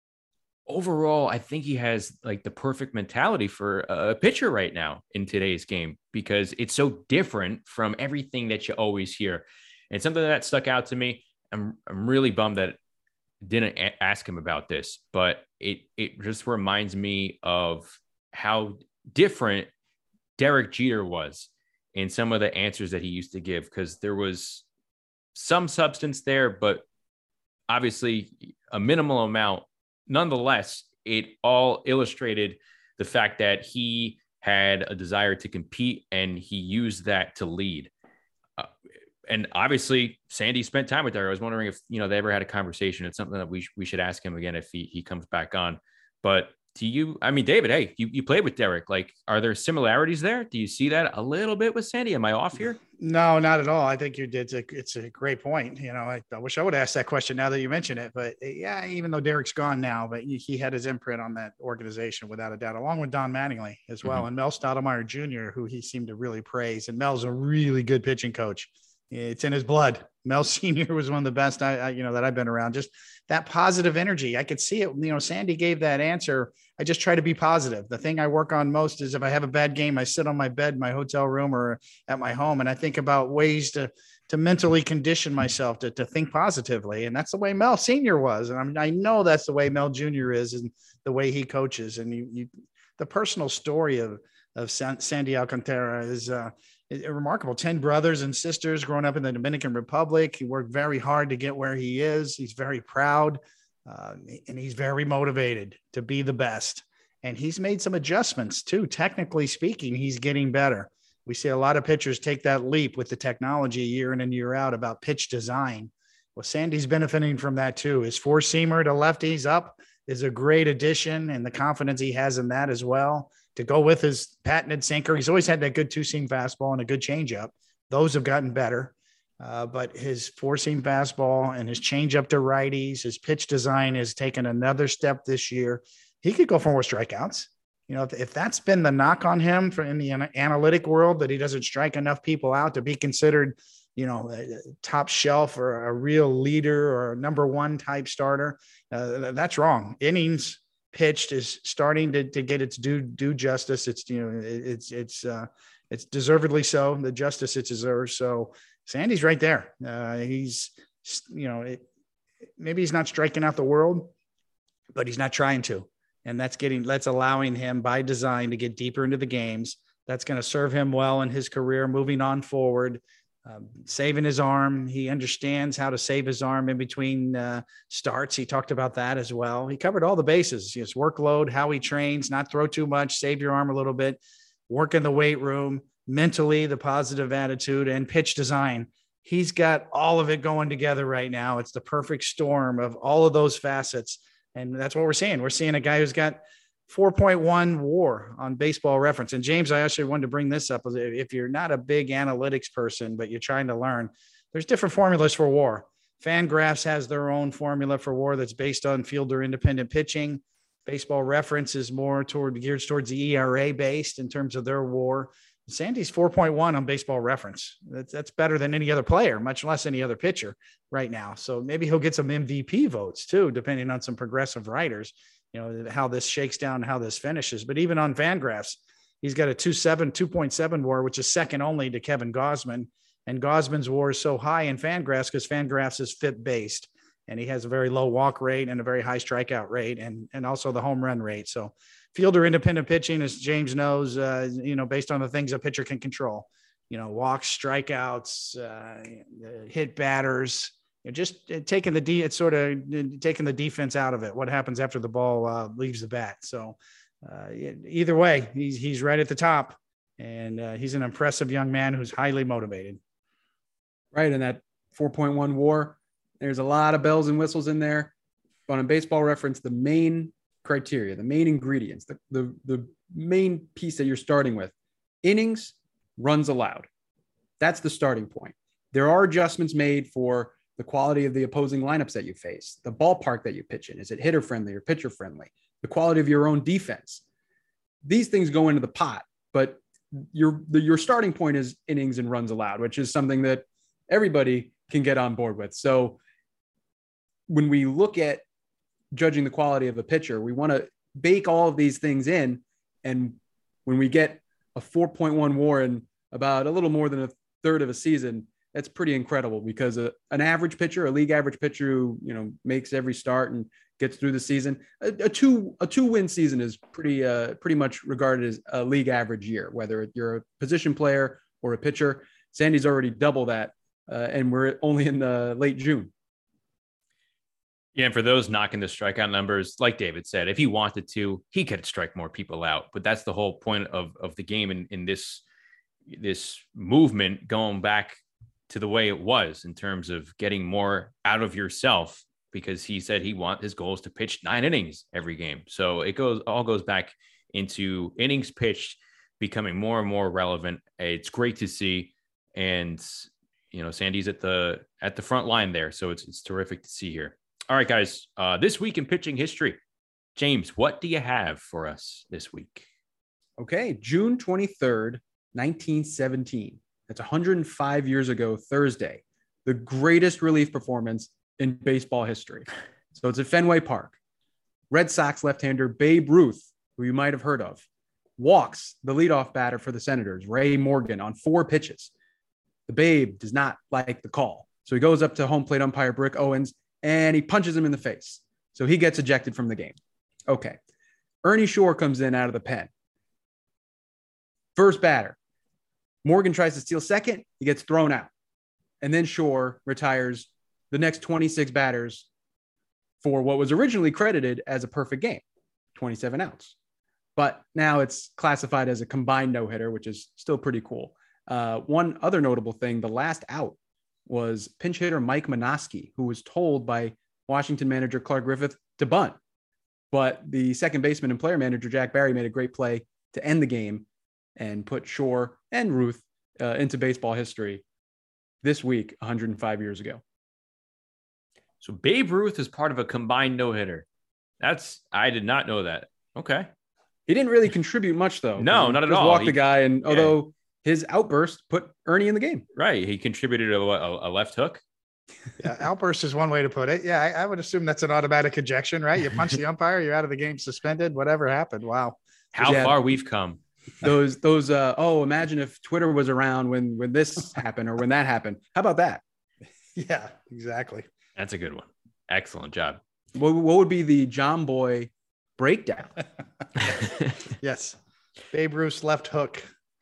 A: overall, I think he has like the perfect mentality for a pitcher right now in today's game because it's so different from everything that you always hear. And something that stuck out to me, I'm I'm really bummed that I didn't a- ask him about this, but it it just reminds me of how different Derek Jeter was in some of the answers that he used to give, because there was some substance there, but obviously a minimal amount. Nonetheless, it all illustrated the fact that he had a desire to compete and he used that to lead. Uh, and obviously, Sandy spent time with Derek. I was wondering if, you know, they ever had a conversation. It's something that we, sh- we should ask him again if he, he comes back on. But do you, I mean, David, hey, you, you played with Derek. Like, are there similarities there? Do you see that a little bit with Sandy? Am I off here?
B: No, not at all. I think you did. It's a, it's a great point. You know, I, I wish I would ask that question now that you mention it, but yeah, even though Derek's gone now, but he, he had his imprint on that organization without a doubt, along with Don Mattingly as well. Mm-hmm. And Mel Stottlemyre Junior, who he seemed to really praise. And Mel's a really good pitching coach. It's in his blood. Mel Senior was one of the best I, I, you know, that I've been around. Just that positive energy. I could see it. You know, Sandy gave that answer. I just try to be positive. The thing I work on most is if I have a bad game, I sit on my bed in my hotel room or at my home, and I think about ways to to mentally condition myself to, to think positively. And that's the way Mel Senior was. And I'm, I know that's the way Mel Junior is and the way he coaches. And you, you the personal story of, of San, Sandy Alcantara is uh, remarkable. ten brothers and sisters growing up in the Dominican Republic. He worked very hard to get where he is. He's very proud. Uh, and he's very motivated to be the best. And he's made some adjustments too. Technically speaking, he's getting better. We see a lot of pitchers take that leap with the technology year in and year out about pitch design. Well, Sandy's benefiting from that too. His four seamer to lefties up is a great addition, and the confidence he has in that as well to go with his patented sinker. He's always had that good two seam fastball and a good changeup. Those have gotten better. Uh, but his four-seam fastball and his changeup to righties, his pitch design has taken another step this year. He could go for more strikeouts. You know, if, if that's been the knock on him for in the an- analytic world, that he doesn't strike enough people out to be considered, you know, a, a top shelf or a real leader or a number one type starter, uh, that's wrong. Innings pitched is starting to, to get its due due justice. It's, you know, it, it's it's uh, it's deservedly so, the justice it deserves. So Sandy's right there. Uh, he's, you know, it, maybe he's not striking out the world, but he's not trying to. And that's getting, that's allowing him by design to get deeper into the games. That's going to serve him well in his career, moving on forward, um, saving his arm. He understands how to save his arm in between uh, starts. He talked about that as well. He covered all the bases, his workload, how he trains, not throw too much, save your arm a little bit, work in the weight room, mentally, the positive attitude, and pitch design. He's got all of it going together right now. It's the perfect storm of all of those facets. And that's what we're seeing. We're seeing a guy who's got four point one WAR on Baseball Reference. And James, I actually wanted to bring this up. If you're not a big analytics person, but you're trying to learn, there's different formulas for WAR. Fangraphs has their own formula for WAR that's based on fielder independent pitching. Baseball Reference is more toward geared towards the E R A based in terms of their WAR. Sandy's four point one on Baseball Reference. That's, that's better than any other player, much less any other pitcher right now. So maybe he'll get some M V P votes too, depending on some progressive writers, you know, how this shakes down, how this finishes. But even on Fangraphs, he's got a two point seven WAR, which is second only to Kevin Gausman. And Gausman's WAR is so high in Fangraphs because Fangraphs is F I P based. And he has a very low walk rate and a very high strikeout rate and, and also the home run rate. So fielder independent pitching, as James knows, uh, you know, based on the things a pitcher can control, you know, walks, strikeouts, uh, hit batters, you know, just taking the D, it's sort of taking the defense out of it. What happens after the ball uh, leaves the bat. So uh, either way, he's, he's right at the top, and uh, he's an impressive young man who's highly motivated.
C: Right. And that four point one WAR, There's a lot of bells and whistles in there. But on Baseball Reference, the main criteria, the main ingredients, the, the, the main piece that you're starting with, innings, runs allowed. That's the starting point. There are adjustments made for the quality of the opposing lineups that you face, the ballpark that you pitch in. Is it hitter friendly or pitcher friendly? The quality of your own defense. These things go into the pot, but your, the, your starting point is innings and runs allowed, which is something that everybody can get on board with. So when we look at judging the quality of a pitcher, we want to bake all of these things in. And when we get a four point one WAR in about a little more than a third of a season, that's pretty incredible, because a, an average pitcher, a league average pitcher who, you know, makes every start and gets through the season, a, a two, a two win season is pretty, uh, pretty much regarded as a league average year, whether you're a position player or a pitcher. Sandy's already double that. Uh, and we're only in the late June.
A: Yeah, and for those knocking the strikeout numbers, like David said, if he wanted to, he could strike more people out. But that's the whole point of, of the game in, in this, this movement, going back to the way it was in terms of getting more out of yourself, because he said he want his goal is to pitch nine innings every game. So it goes all goes back into innings pitched becoming more and more relevant. It's great to see. And, you know, Sandy's at the, at the front line there. So it's, it's terrific to see here. All right, guys, uh, this week in pitching history, James, what do you have for us this week?
C: Okay, June twenty-third, nineteen seventeen. That's one hundred five years ago, Thursday. The greatest relief performance in baseball history. So it's at Fenway Park. Red Sox left-hander Babe Ruth, who you might have heard of, walks the leadoff batter for the Senators, Ray Morgan, on four pitches. The Babe does not like the call. So he goes up to home plate umpire Brick Owens, and he punches him in the face. So he gets ejected from the game. Okay. Ernie Shore comes in out of the pen. First batter. Morgan tries to steal second. He gets thrown out. And then Shore retires the next twenty-six batters for what was originally credited as a perfect game, twenty-seven outs. But now it's classified as a combined no-hitter, which is still pretty cool. Uh, one other notable thing, the last out was pinch hitter Mike Minoski, who was told by Washington manager Clark Griffith to bunt. But the second baseman and player manager Jack Barry made a great play to end the game and put Shore and Ruth uh, into baseball history this week, one hundred five years ago.
A: So Babe Ruth is part of a combined no-hitter. That's, I did not know that. Okay.
C: He didn't really contribute much, though.
A: No, not at all.
C: Walked
A: He,
C: the guy, and yeah. although his outburst put Ernie in the game.
A: Right. He contributed a, a, a left hook.
B: Yeah, outburst is one way to put it. Yeah, I, I would assume that's an automatic ejection, right? You punch the umpire, you're out of the game, suspended, whatever happened. Wow.
A: How yeah, far we've come.
C: Those, those, uh, oh, imagine if Twitter was around when, when this happened or when that happened. How about that?
B: Yeah, exactly.
A: That's a good one. Excellent job.
C: What, what would be the John Boy breakdown?
B: Yes. Babe Ruth's left hook.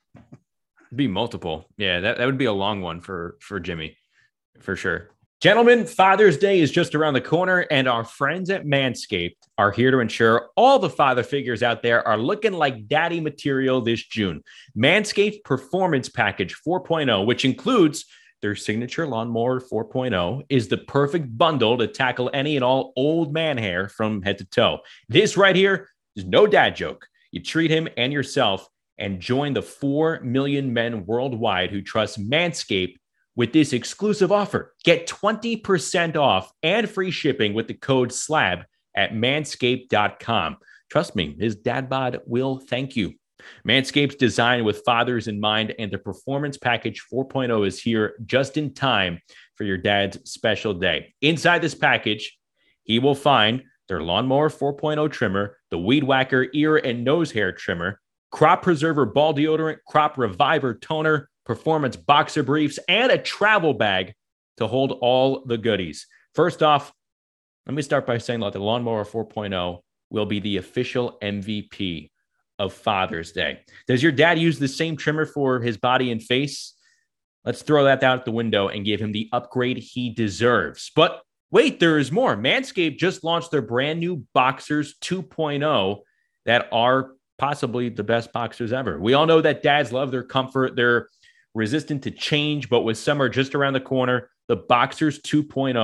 A: Be multiple. Yeah, that, that would be a long one for, for Jimmy, for sure. Gentlemen, Father's Day is just around the corner, and our friends at Manscaped are here to ensure all the father figures out there are looking like daddy material this June. Manscaped Performance Package four point oh, which includes their signature lawnmower four point oh, is the perfect bundle to tackle any and all old man hair from head to toe. This right here is no dad joke. You treat him and yourself and join the four million men worldwide who trust Manscaped with this exclusive offer. Get twenty percent off and free shipping with the code SLAB at manscaped dot com. Trust me, his dad bod will thank you. Manscaped's designed with fathers in mind, and the Performance Package four point oh is here just in time for your dad's special day. Inside this package, he will find their Lawnmower four point oh trimmer, the Weed Whacker ear and nose hair trimmer, Crop Preserver ball deodorant, Crop Reviver toner, Performance boxer briefs, and a travel bag to hold all the goodies. First off, let me start by saying that the Lawnmower four point oh will be the official M V P of Father's Day. Does your dad use the same trimmer for his body and face? Let's throw that out the window and give him the upgrade he deserves. But wait, there is more. Manscaped just launched their brand new Boxers two point oh that are possibly the best boxers ever. We all know that dads love their comfort. They're resistant to change, but with summer just around the corner, the Boxers two point oh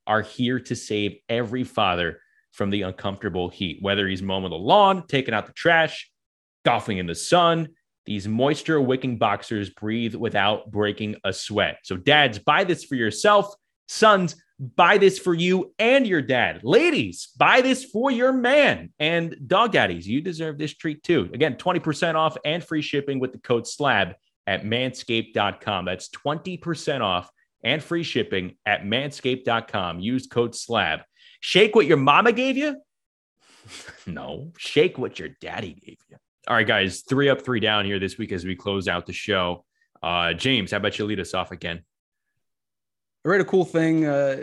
A: are here to save every father from the uncomfortable heat. Whether he's mowing the lawn, taking out the trash, golfing in the sun, these moisture-wicking boxers breathe without breaking a sweat. So dads, buy this for yourself. Sons, buy this for you and your dad. Ladies, buy this for your man. And dog daddies, you deserve this treat too. Again, twenty percent off and free shipping with the code SLAB at manscaped dot com. That's twenty percent off and free shipping at manscaped dot com. Use code SLAB. Shake what your mama gave you? No, shake what your daddy gave you. All right, guys, three up, three down here this week as we close out the show. Uh, James, how about you lead us off again?
C: I read a cool thing uh,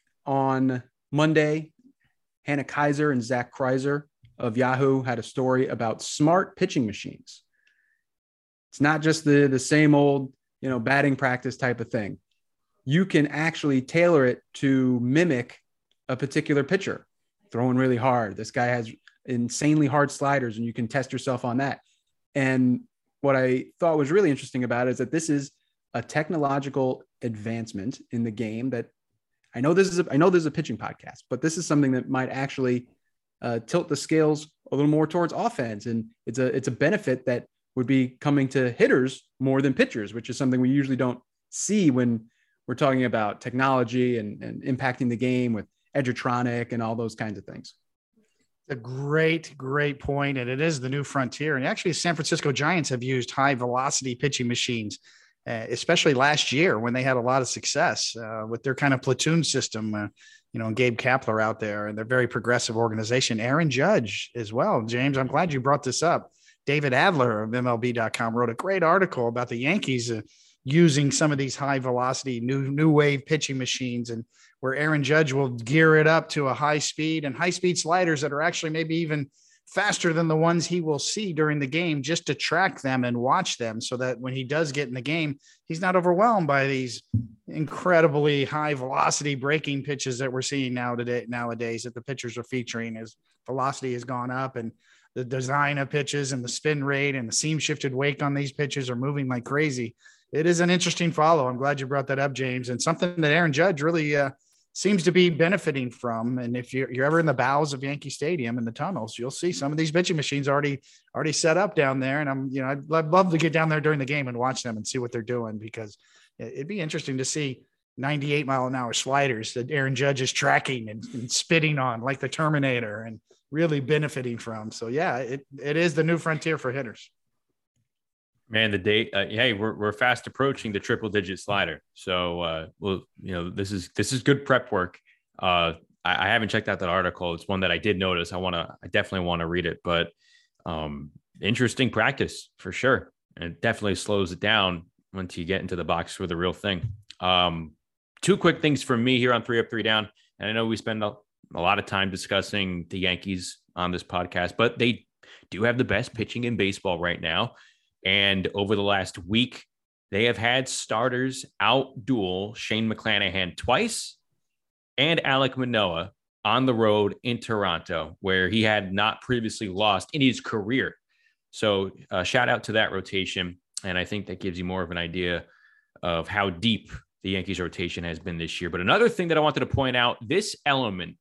C: on Monday. Hannah Kaiser and Zach Kreiser of Yahoo had a story about smart pitching machines. It's not just the, the same old, you know, batting practice type of thing. You can actually tailor it to mimic a particular pitcher throwing really hard. This guy has insanely hard sliders, and you can test yourself on that. And what I thought was really interesting about it is that this is a technological advancement in the game that I know this is, a, I know this is a pitching podcast, but this is something that might actually uh, tilt the scales a little more towards offense. And it's a, it's a benefit that would be coming to hitters more than pitchers, which is something we usually don't see when we're talking about technology and, and impacting the game with Edgertronic and all those kinds of things.
B: A great, great point. And it is the new frontier. And actually, San Francisco Giants have used high velocity pitching machines, uh, especially last year when they had a lot of success uh, with their kind of platoon system, uh, you know, and Gabe Kapler out there, and they're very progressive organization. Aaron Judge as well. James, I'm glad you brought this up. David Adler of M L B dot com wrote a great article about the Yankees uh, using some of these high velocity new, new wave pitching machines, and where Aaron Judge will gear it up to a high speed and high speed sliders that are actually maybe even faster than the ones he will see during the game, just to track them and watch them, so that when he does get in the game, he's not overwhelmed by these incredibly high velocity breaking pitches that we're seeing now today, nowadays that the pitchers are featuring. As velocity has gone up, and the design of pitches and the spin rate and the seam shifted wake on these pitches are moving like crazy. It is an interesting follow. I'm glad you brought that up, James, and something that Aaron Judge really uh, seems to be benefiting from. And if you're, you're ever in the bowels of Yankee Stadium in the tunnels, you'll see some of these pitching machines already already set up down there. And I'm, you know, I'd, I'd love to get down there during the game and watch them and see what they're doing, because it'd be interesting to see ninety-eight mile an hour sliders that Aaron Judge is tracking and, and spitting on like the Terminator and really benefiting from. So yeah, it, it is the new frontier for hitters.
A: Man, the date. Uh, hey, we're we're fast approaching the triple digit slider. So, uh, well, you know, this is this is good prep work. Uh, I, I haven't checked out that article. It's one that I did notice. I want to. I definitely want to read it. But um, interesting practice for sure, and it definitely slows it down once you get into the box for the real thing. Um, two quick things from me here on Three Up, Three Down. And I know we spend a, a lot of time discussing the Yankees on this podcast, but they do have the best pitching in baseball right now. And over the last week, they have had starters outduel Shane McClanahan twice and Alek Manoah on the road in Toronto, where he had not previously lost in his career. So uh, shout out to that rotation. And I think that gives you more of an idea of how deep the Yankees rotation has been this year. But another thing that I wanted to point out, this element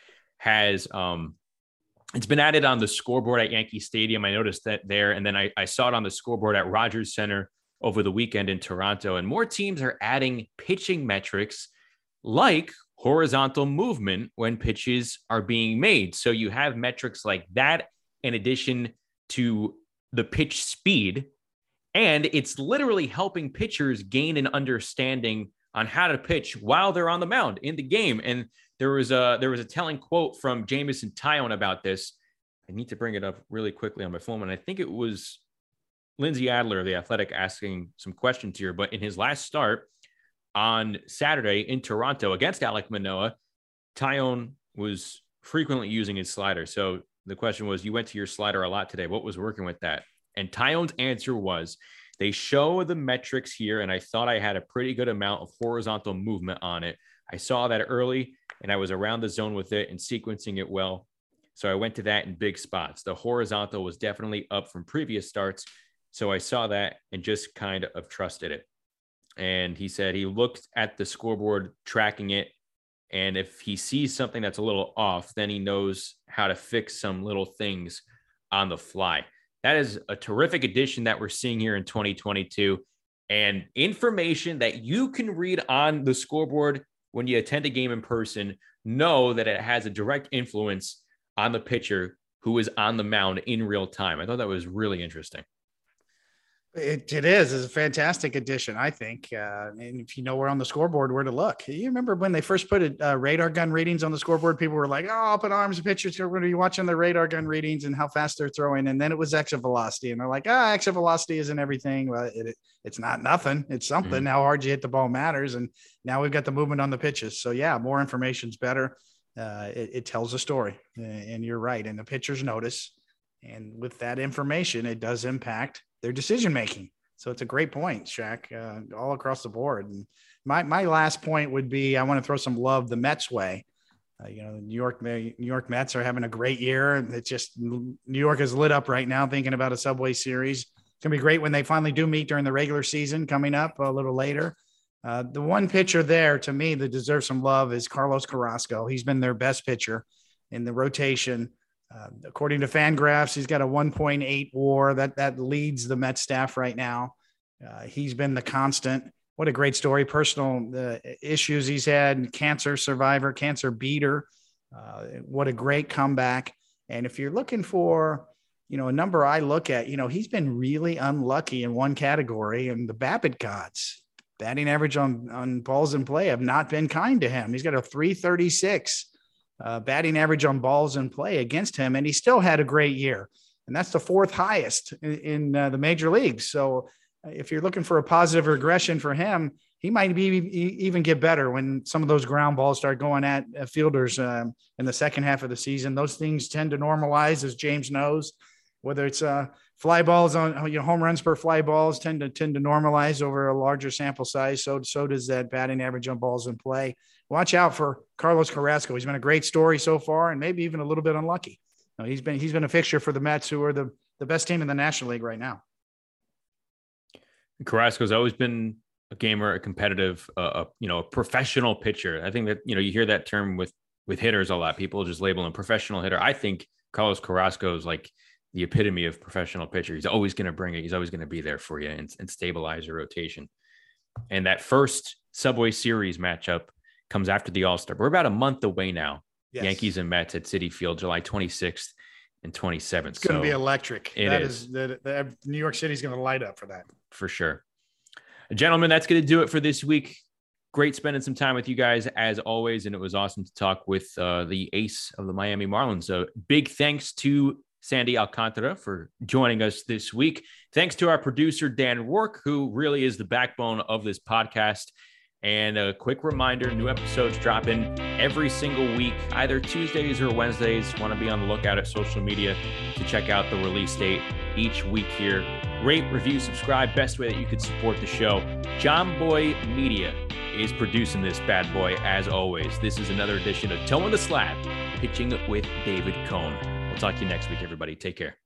A: has um, it's been added on the scoreboard at Yankee Stadium. I noticed that there, and then I, I saw it on the scoreboard at Rogers Center over the weekend in Toronto. And more teams are adding pitching metrics like horizontal movement when pitches are being made. So you have metrics like that in addition to the pitch speed. And it's literally helping pitchers gain an understanding on how to pitch while they're on the mound in the game. And there was a there was a telling quote from Jameson Taillon about this. I need to bring it up really quickly on my phone. And I think it was Lindsay Adler of The Athletic asking some questions here. But in his last start on Saturday in Toronto against Alek Manoah, Taillon was frequently using his slider. So the question was, you went to your slider a lot today. What was working with that? And Taillon's answer was, they show the metrics here, and I thought I had a pretty good amount of horizontal movement on it. I saw that early, and I was around the zone with it and sequencing it well. So I went to that in big spots. The horizontal was definitely up from previous starts. So I saw that and just kind of trusted it. And he said he looked at the scoreboard, tracking it, And if he sees something that's a little off, then he knows how to fix some little things on the fly. That is a terrific addition that we're seeing here in twenty twenty-two, and information that you can read on the scoreboard when you attend a game in person. Know that it has a direct influence on the pitcher who is on the mound in real time. I thought that was really interesting.
B: It, it is. It's a fantastic addition, I think. Uh, and if you know where on the scoreboard where to look, you remember when they first put it, uh, radar gun readings on the scoreboard, people were like, oh, up in arms of pitchers, we're going to be watching the radar gun readings and how fast they're throwing. And then it was exit velocity. And they're like, ah, oh, exit velocity isn't everything. Well, it, it, it's not nothing. It's something. Mm-hmm. How hard you hit the ball matters. And now we've got the movement on the pitches. So, yeah, more information's better. Uh, it, it tells a story. And you're right. And the pitchers notice. And with that information, it does impact their decision-making. So it's a great point, Shaq, uh, all across the board. And my, my last point would be, I want to throw some love the Mets way. Uh, you know, New York, New York Mets are having a great year. It's just, New York is lit up right now thinking about a Subway Series. It's going to be great when they finally do meet during the regular season coming up a little later. Uh, the one pitcher there to me that deserves some love is Carlos Carrasco. He's been their best pitcher in the rotation. Uh, according to Fangraphs, he's got a one point eight W A R. That that leads the Mets staff right now. Uh, he's been the constant. What a great story. Personal uh, issues he's had, cancer survivor, cancer beater. Uh, what a great comeback. And if you're looking for, you know, a number I look at, you know, he's been really unlucky in one category, and the BABIP gods, batting average on, on balls in play, have not been kind to him. He's got a three thirty-six. Uh, batting average on balls in play against him, and he still had a great year. And that's the fourth highest in, in uh, the major leagues. So if you're looking for a positive regression for him, he might be even get better when some of those ground balls start going at uh, fielders um, in the second half of the season. Those things tend to normalize, as James knows, whether it's uh, fly balls on, you know, home runs per fly balls tend to tend to normalize over a larger sample size. So, so does that batting average on balls in play. Watch out for Carlos Carrasco. He's been a great story so far, and maybe even a little bit unlucky. No, he's been he's been a fixture for the Mets, who are the, the best team in the National League right now.
A: Carrasco's always been a gamer, a competitive, uh, a, you know, a professional pitcher. I think that, you know, you hear that term with with hitters a lot. People just label him professional hitter. I think Carlos Carrasco is like the epitome of professional pitcher. He's always going to bring it. He's always going to be there for you and, and stabilize your rotation. And that first Subway Series matchup comes after the All-Star. We're about a month away now. Yes. Yankees and Mets at Citi Field, July twenty-sixth and twenty-seventh.
B: It's going to so be electric.
A: It
B: that
A: is.
B: is the, the, New York City is going to light up for that.
A: For sure. Gentlemen, that's going to do it for this week. Great spending some time with you guys as always. And it was awesome to talk with uh, the ace of the Miami Marlins. So big thanks to Sandy Alcantara for joining us this week. Thanks to our producer, Dan Rourke, who really is the backbone of this podcast. And a quick reminder, new episodes dropping every single week, either Tuesdays or Wednesdays. Want to be on the lookout at social media to check out the release date each week here. Rate, review, subscribe. Best way that you could support the show. John Boy Media is producing this bad boy as always. This is another edition of Towing the Slab, Pitching with David Cone. We'll talk to you next week, everybody. Take care.